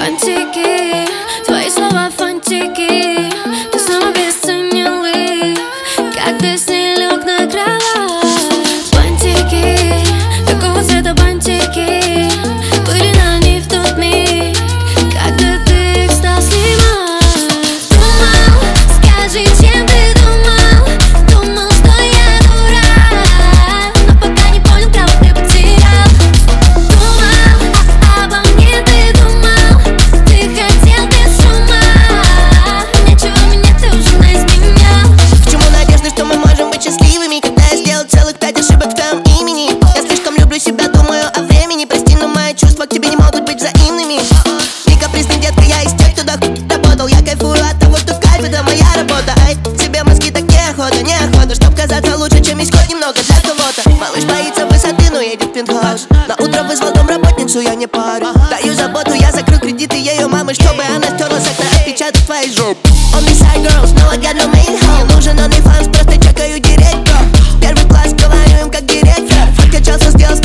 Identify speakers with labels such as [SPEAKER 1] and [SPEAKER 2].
[SPEAKER 1] Фантики, твои слова фантики. Ты снова обесценил их, как ты с ней лег на кровать. Бантики, какого цвета бантики были на ней в тот миг, когда ты их стал снимать. Думал, скажи, чем ты думал? Думал, что я дурак, но пока не понял, кого ты потерял. Думал, обо мне ты думал, ты хотел без ума. Ничего меня ты уже наизменял.
[SPEAKER 2] Почему надежды, что мы можем быть счастливыми, когда я сделал целых 5 ошибок в твоем имени? Я слишком люблю себя, думаю о времени. Прости, но мои чувства к тебе не могут быть взаимными. Не капризный детка, я из тех, кто работал. Я кайфую от того, что кайф — это моя работа. Ай, тебе мозги так неохота, чтоб казаться лучше, чем есть хоть немного для кого-то. Малыш боится высоты, но едет в пентхаус. На утро вызвал домработницу, я не парю. Даю заботу, я закрыл кредиты ее мамы, чтобы она стерла с окна отпечаток твоей жопы. On the side girls, no I got no main home. Не нужен OnlyFans, просто чекаю директ, бро. Первый класс, говорю им как директор. Фоткачался, сделал